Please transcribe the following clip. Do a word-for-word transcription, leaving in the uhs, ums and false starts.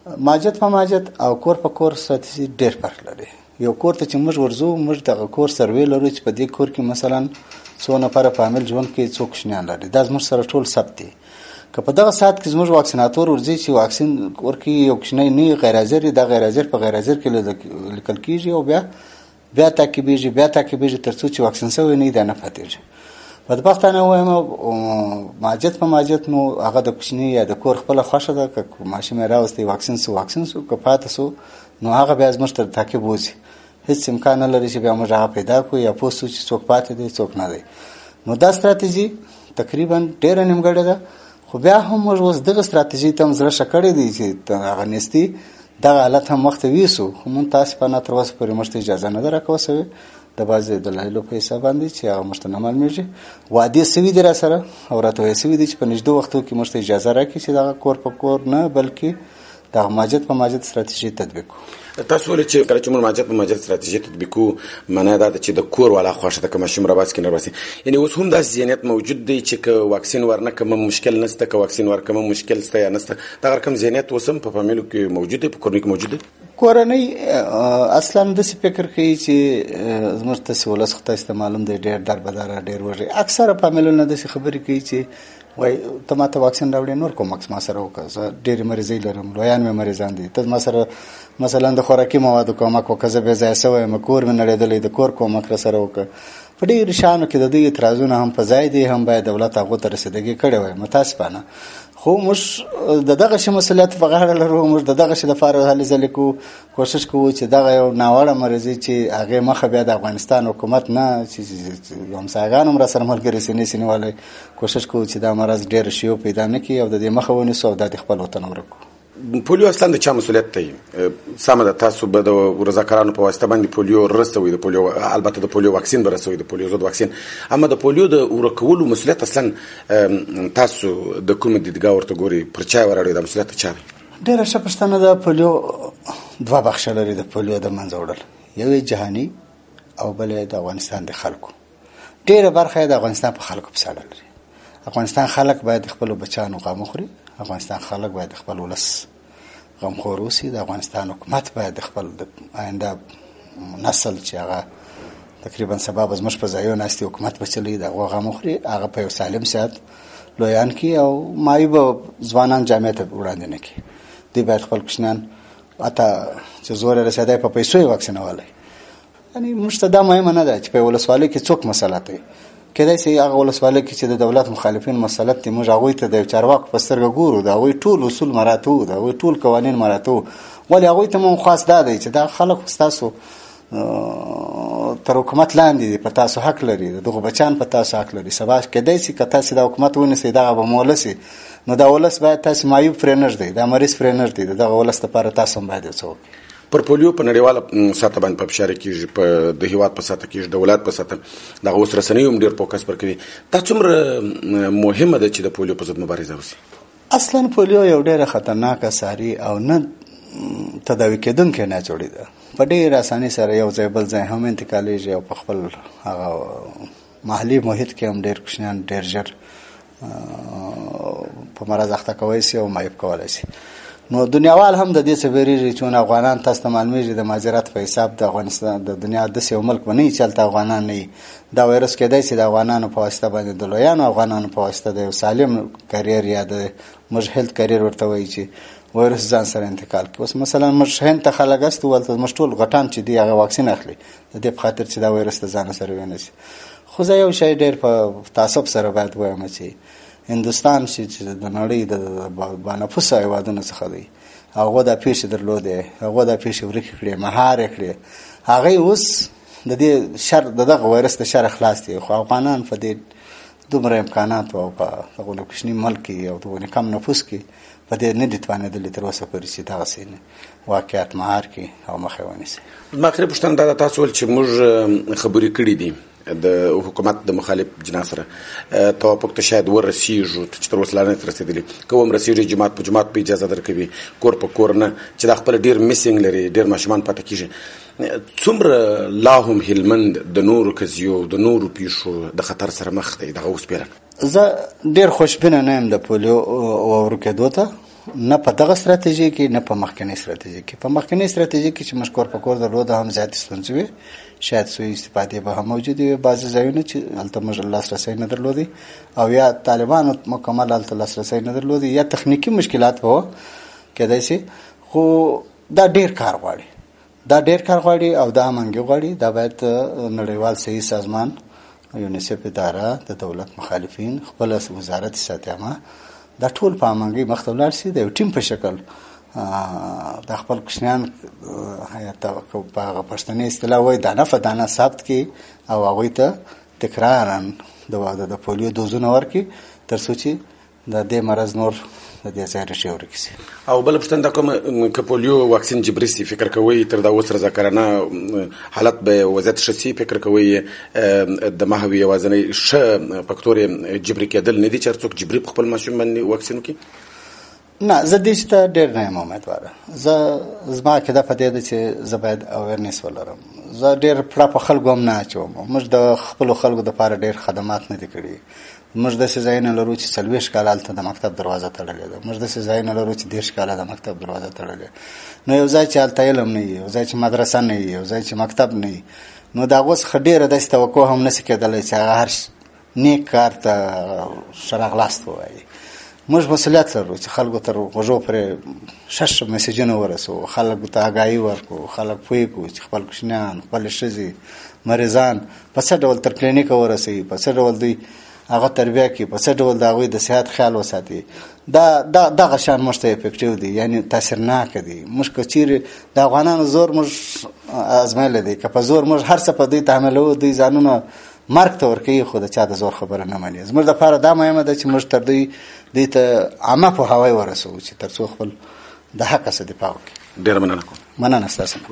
ماجد په ماجد او کور په کور ستراتیژي ډېر فرق لري. یو کور ته چې موږ ورځو موږ دغه کور سروې لرو چې په دې کور کې مثلا څو نفره فامیل ژوند کوي، څو کوچنیان لري، دا زموږ سره ټول ثبت دي. که په دغه ساعت کې زموږ واکسیناتور ورځي چې واکسین ورکوي یو کوچنی نه غیر حاضر دا غیر حاضر په غیر حاضر کې لیکل کېږي او بیا بیا تعقیبېږي بیا تعقیبېږي تر څو چې واکسین شوی نه دا نه پاتېږي. بدبختانه وایم ماجد په ماجد نو هغه د کوچني یا د کور خپله خوښه ده، که ماشوم یې راوستی واکسین سو واکسین سو، که پاته سو نو هغه بیا زموږ تر تعقیب وځي. هېڅ امکان نه لري چې بیا موږ هغه پیدا کړو یا پوه سو چې څوک پاتې دی څوک نه دی. نو دا ستراتیژي تقریبا ډېره نیمګړې ده، خو بیا هم موږ اوس دغه ستراتیژي ته هم زړه ښه کړی دی چې هغه نیستي دغه حالت هم مخته ویسو، خو مونږ تاسفانه تر اوسه پورې موږ ته اجازه نه ده راکوه سوې د بعضې دلایلو په حساب باندې چې هغه موږ ته نه معلومېږي. وعدې سوي دي را سره او راته ویل سوي دي چې په نږدې وختو کې موږ ته اجازه راکړي چې دغه کور په کور نه بلکې دغه ماجد په ماجد ستراتیژي تطبیق کړو. تاسو ولې چې کله چې موږ ماجد په ماجد ستراتیژي تطبیق کوو معنا دا ده چې د کور والا خوښه ده که ماشوم راباسي که نه راباسي. یعنې اوس هم داسې ذهنیت موجود دی چې که واکسین ورنه کړم مشکل نشته، که واکسین ورکړم مشکل شته یا نشته، دغه رقم ذهنیت اوس هم په فامیلو کې موجود دی، په کورنۍ کې موجود دی. کورنۍ اصلا داسې فکر کوي چې زموږ تاسې ولس خو تاسې ته معلوم دی ډېر دربداره ډېر وږي. اکثره فامیلونه داسې خبرې کوي چې وای ته ما ته واکسین راوړې نور کوم مکس ما سره وکړه، زه ډېرې مریضۍ لرم، لویان مې مریضان دي، ته ما سره مثلا د خوراکي موادو کومک وکړه، زه بې ځایه شوی یم، کور مې نړېدلی د کور کومک را سره وکړه. په ډېرو شیانو کې د دوی اعتراضونه هم په ځای دي، هم باید دولت هغو ته رسېدګي کړې وای متاسفانه. خو موږ د دغه شي مسؤلیت په غاړه لرو، موږ د دغه شي دپاره هلې ځلې کوو، کوښښ کوو چې دغه یو ناوړه مریضي چې هغې مخه بیا د افغانستان حکومت نه چې یو همسایګان هم را سره ملګري سینې سینې والی کوښښ کوو چې دا مرض ډېره شیو پیدا نه کړي او د دې مخه ونیسو او دا د خپل وطن ورک کړو. پولیو اصلا د چا مسؤلیت دی؟ سمه ده تاسو به د رضاکارانو په واسطه باندې پولیو رسوي، د پولیو البته د پولیو واکسین به رسوي، د پولیو ضد واکسین، اما د پولیو د ورکولو مسؤلیت اصلا تاسو د کومې دیدګاه ورته ګوري؟ پر چا وراړئ دا مسؤلیت چا دی؟ ډېره ښه پوښتنه ده. پولیو دوه بخشه لري د پولیو د منځه وړل، یو یې جهاني او بل یې د افغانستان د خلکو. ډېره برخه یې د افغانستان په خلکو پسې اړه لري. افغانستان خلک باید د خپلو بچیانو غم وخوري، افغانستان خلک باید د خپل ولس غمخور اوسي، د افغانستان حکومت باید د خپل د آینده نسل چې هغه تقریبا سبا به زموږ په ځایو ناستي حکومت به چلوي د هغو غم وخوري، هغه په یو سالم صحت لویان کړي او معیوبه ځوانان جامعې ته وړاندې نه کړي. دوی باید خپل کوچنیان حتی چې زور یې رسېدی په پیسو یې واکسینولی. یعنې موږ ته دا مهمه نه ده چې په ولسوالۍ کې څوک مسلط وي. کېدای شي هغه ولسوالۍ کې چې د دولت مخالفین مسلط دي موږ هغوی ته د یو چارواکو په سترګه ګورو، د هغوی ټول اصول مراعتوو، د هغوی ټول قوانین مراعتوو، ولې هغوی ته مو خاص دا دی چې دا خلک ستاسو تر حکومت لاندې دي، په تاسو حق لري، دغه بچیان په تاسو حق لري. سبا کېدای شي که تاسې د حکومت ونیسئ دغه به مو ولس وي، نو دا ولس باید تاسې معیوب پرې نه ږدئ، دا مریض پرې نه ږدئ، د دغه ولس دپاره تاسو هم باید یو څه وکړئ. پر پولیو په نړیواله سطح باندې په فشار کېږي، په د هیواد په سطح کېږي، د ولایت په سطح دغه اوس رسنیو هم ډېر فوکس پر کوي. دا څومره مهمه ده چې د پولیو په ضد مبارزه وشي؟ اصلا پولیو یو ډېره خطرناکه ساري او نه تداوي کېدونکې ناجوړي ده. په ډېر اسانۍ سره یو ځای بل ځای هم انتقالېږي او په خپل هغه محلي محیط کې هم ډېر کوچنیان ډېر ژر په مرض اخته کولی شي او معیوب کولی شي. نو دنیاوال هم د دې څه ویریږي چې افغانان تاسو ته معلومیږي د مهاجرت په حساب د افغانستان د دنیا داسې یو ملک به نه وي چې هلته افغانان نه وي. دا ویروس کېدای شي د افغانانو په واسطه باندې د لویانو افغانانو په واسطه د یو سالم کریر یا د موږ هیلت کریر ورته وایي چې ویروس ځان سره انتقال کړي. اوس مثلا موږ هند ته خلک استو ولته موږ ټول غټان چې دی هغه واکسین اخلي د دې په خاطر چې دا ویروس د ځان سره ونیسي. خو زه یو شی ډېر په تعصب سره باید وایم چې هندوستان چې د نړۍ د بانفوسه هېوادونو څخه دی، هغه دا پیښې درلودې، هغه دا پیښې ورکې کړې، مهار یې کړې، هغوی اوس د دې شر د دغه ویروس د شر خلاص دي. خو افغانان په دې دومره امکاناتو او په دغه کوچني ملک کې او دغه کم نفوس کې په دې نه دي توانېدلي تر اوسه پورې چې دغسې واقعیت مهار کړي او مخه یې ونیسي. زما آخري پوښتنه دا ده، تاسو ویل چې موږ خبرې کړي دي د حکومت د مخالف جناح سره، توافق ته شاید ورسیږو چې تر اوسه لا نه رسېدلي، که هم رسېږي جماعت په جماعت په اجازه درکوي، کور په کور نه، چې دا خپله ډېر میسینګ لري، ډېر ماشومان پاته کېږي. څومره لا هم هلمند د نورو قضیو د نورو پیښو د خطر سره مخ دی دغه اوس پیرن؟ زه ډېر خوشبینه نه یم د پولیو ورکېدو ته. نه په دغه ستراتیژي کې نه په مخکنی ستراتیژي کې. په مخکنی ستراتیژي کې چې موږ کور په کور درلوده هم زیاتې ستونزې وې، شاید سوء استفادې به هم موجودې وې، بعضې ځایونه چې هلته موږ لاسرسی نه درلودی او یا طالبانو مکمل هلته لاسرسی نه درلودی یا تخنیکي مشکلات به وه کېدای شي، خو دا ډېر کار غواړي، دا ډېر کار غواړي او دا امنګي غواړي. دا باید نړیوال صحي سازمان، یونیسف اداره، د دولت مخالفین، خپل وزارت صحت عامه، دا ټول په امنګي مخ ته ولاړ شي، د یو ټیم په شکل د خپل کوچنیان په هغه پښتني اصطلاح وایي دانه په دانه ثبت کړي او هغوی ته تکرارا د پولیو دوزونه ورکړي تر څو چې د دې مرض نور د دې ځای ریښې ورکې شي. او بله پوښتنه دا کوم که پولیو واکسین جبري سي، فکر کوئ تر دا اوس رضاکارانه حالت به وضعیت ښه سي؟ فکر کوئ د محو یوازینی ښه فکتور یې جبري کېدل نه دي چې هر څوک جبري په خپل ماشوم باندې واکسین وکړي؟ نه، زه دې ته ډېر نه یم امیدواره. زه زما عقیده په دې ده چې زه باید اویرنس ولرم. زه ډېر پړه په خلکو هم نه اچوم. موږ د خپلو خلکو دپاره ډېر خدمات نه دي کړي. موږ داسې ځایونه لرو چې څلوېښت کاله هلته د مکتب دروازه تړلې ده. موږ داسې ځایونه لرو چې دېرش کاله د مکتب دروازه تړلې. نو یو ځای چې هلته علم نه وي، یو ځای چې مدرسه نه وي، یو ځای چې مکتب نه وي، نو د هغو څخه ډېره داسې توقع هم نشي کېدلی چې هغه هر نیک کار ته ښه راغلاست ووایي. موږ مسؤلیت لرو چې خلکو تر غوږو پرې ښه ښه میسیجونه ورسوو، خلکو ته آګاهي ورکړو، خلک پوه کړو چې خپل کوچنیان، خپلې ښځې، مریضان په څه ډول تر کلینیکه ورسوي، په څه ډول دوی هغه تربیه کړي، په څه ډول د هغوی د صحت خیال وساتي. دا دغه شیان موږ ته افیکټیو دي، یعنې تاثیرناکه دي. موږ که چیرې د افغانانو زور موږ ازمایلی دی، که په زور موږ هر څه په دوی تحمیلوو، دوی ځانونه مرګ ته ورکوي، خو د چا د زور خبره نه مني. زموږ دپاره دا مهمه ده چې موږ تر دوی دوی ته عامه پوهاوی ورسوو چې تر څو خپل د حق څخه دفاع وکړي. ډېره مننه کوم. مننه ستاسو.